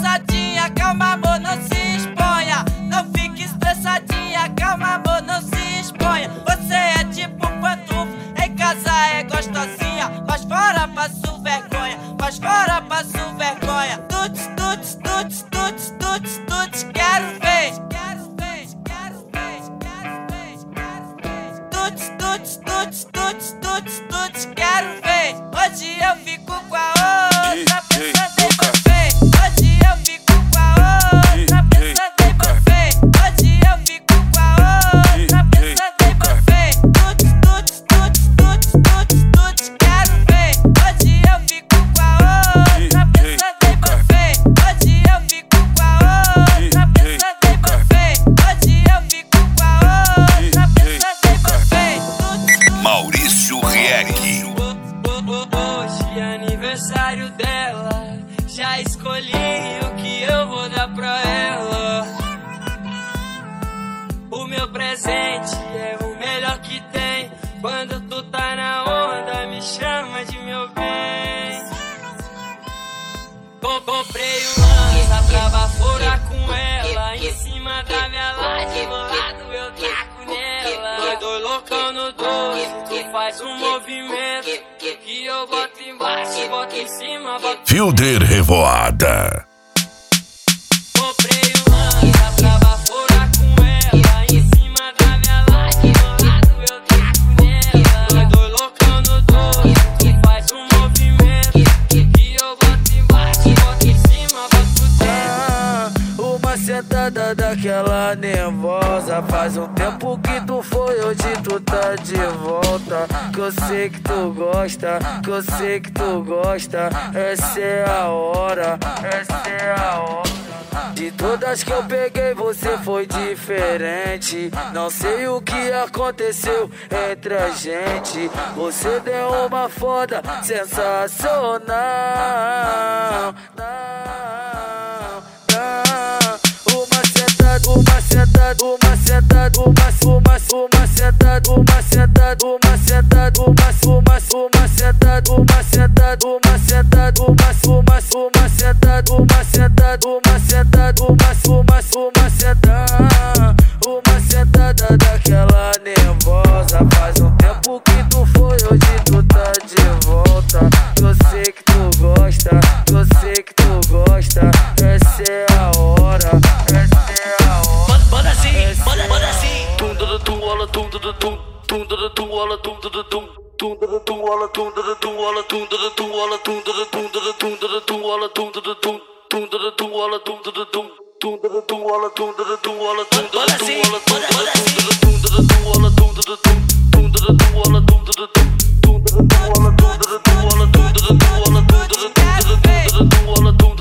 estressadinha, calma amor, não se exponha. Não fique estressadinha, calma amor, não se exponha. Você é tipo pantufa, em casa é gostosinha, mas fora passo vergonha, mas fora passo vergonha. Tuts, tuts, tuts, tuts, tuts, tuts, quero ver. Tuts, tuts, tuts, tuts, tuts, tuts, quero ver. Hoje eu fico com a outra, pensando em você. Hoje eu fico com a outra, pensando em você. Hoje eu fico com a outra, pensando em você. Tuts, tuts, tuts, tuts, tuts, tuts, quero ver. Hoje eu fico com a outra, pensando em você. Hoje eu fico com a outra, pensando em você. Hoje eu fico com a outra, pensando em você. Maurício Rieck. Hoje é aniversário dela, já escolhi o que eu vou dar pra ela. O meu presente é o melhor que tem. Quando tu tá na onda, me chama de meu bem. Comprei um lança pra baforar com ela. Em cima da minha laje, bolado eu taco nela. Tô loucão no doce, tu faz um movimento que eu boto embaixo, boto em cima, boto... Fielder Revoada. Comprei um lança pra baforar com ela. Em cima da minha laje, bolado eu taco nela. Tô loucão no doce, tu faz um movimento que eu boto embaixo, boto em cima, boto dentro. Uma sentada daquela nervosa. Faz um tempo que tu foi, hoje tu tá de volta. Que eu sei que tu gosta, que eu sei que tu gosta. Essa é a hora, essa é a hora. De todas que eu peguei, você foi diferente. Não sei o que aconteceu entre a gente. Você deu uma foda sensacional. Uma sentada, uma sentada, uma sentada, uma sentada, uma sentada, uma sentada, uma sentada, uma sentada, uma sentada, uma sentada, uma sentada, uma sentada, uma sentada, uma sentada daquela nervosa. Faz um tempo que tu foi, hoje tu tá de volta. Eu sei que tu gosta, eu sei que tu gosta. Essa é a hora, essa é a hora. Manda assim, manda assim. Tum tum tum ola tum tum tum tum tum tum ola tum tum tum tum tum ola tum tum ola tum tum ola tum tum tum ola tum tum tum ola tum tum tum ola tum tum ola tum manda assim, manda assim. Tum tum ola tum tum tum ola tum tum ola tum tum ola tum tum ola tum tum ola tum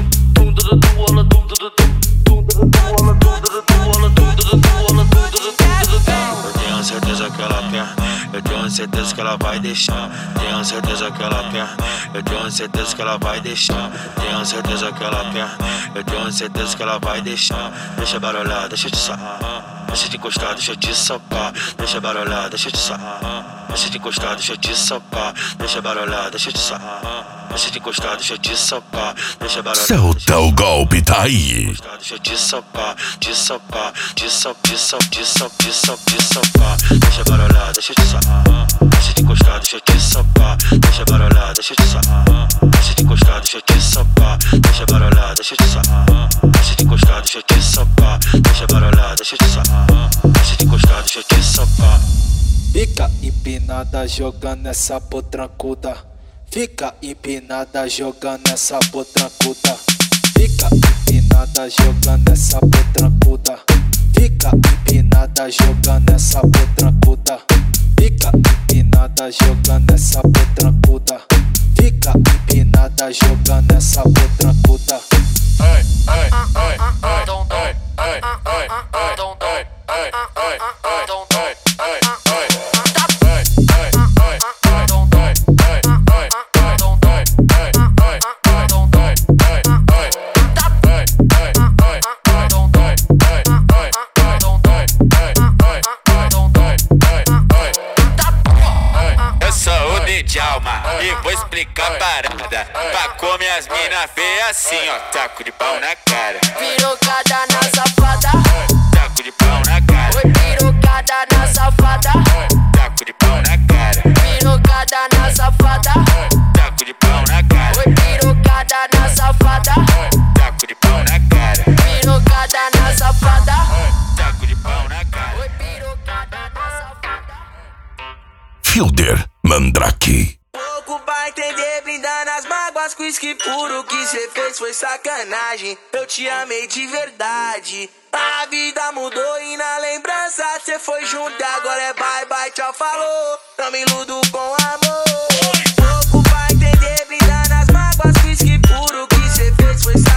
Eu tenho certeza que ela quer, eu tenho certeza que ela vai deixar. Tenho certeza que ela quer, eu tenho certeza que ela vai deixar. Tenho certeza que ela quer, eu tenho certeza que ela vai deixar. Deixa barulhar, deixa de sarrar. Deixa de encostar, deixa de sopar. Deixa barulhar, deixa de sarrar. Deixa de encostar, deixa de sopar. Deixa barulhar, deixa de sarrar. Deixa de encostar, deixa de sopar. Deixa barulhar. Solta o golpe, tá aí. Deixa de sopar, de sopar, de sop, de sop, de sop, de sop, de sopar. Deixa barulhar, deixa de sarrar. Deixa de encostar, deixa de sopar. Deixa barulhar, deixa de sarrar. Deixa de encostar, deixa de sopar. Deixa barulhar, deixa de sarrar. Deixa de encostar, deixa de sopar. Deixa barulhar, deixa de sarrar. Deixa de encostar, deixa de sopar. Fica empinada jogando essa potrancuda. Fica empinada jogando essa potrancuda. Fica empinada jogando essa potrancuda. Fica empinada jogando essa potrancuda. Fica empinada jogando essa potrancuda. Fica empinada jogando essa potrancuda. Ai, ai, ai, ai, ai, ai, ai, ai, fica parada. Pra comer as mina feia assim, ó. Taco de pau na cara. Pirocada na safada. Taco de pau na cara. Oi, pirocada na safada. Taco de pau na cara. Pirocada na safada. Taco de pau na cara. Oi, pirocada na safada. Taco de pau na cara. Pirocada na safada. Taco de pau na cara. Oi, pirocada na safada. Fielder Mandrake. Pouco pra entender, brindando as mágoas com uísque puro. Que cê fez foi sacanagem, eu te amei de verdade. A vida mudou e na lembrança cê foi junto e agora é bye bye, tchau, falou. Não me iludo com amor. Pouco pra entender, brindando as mágoas com uísque puro. Que cê fez foi sacanagem.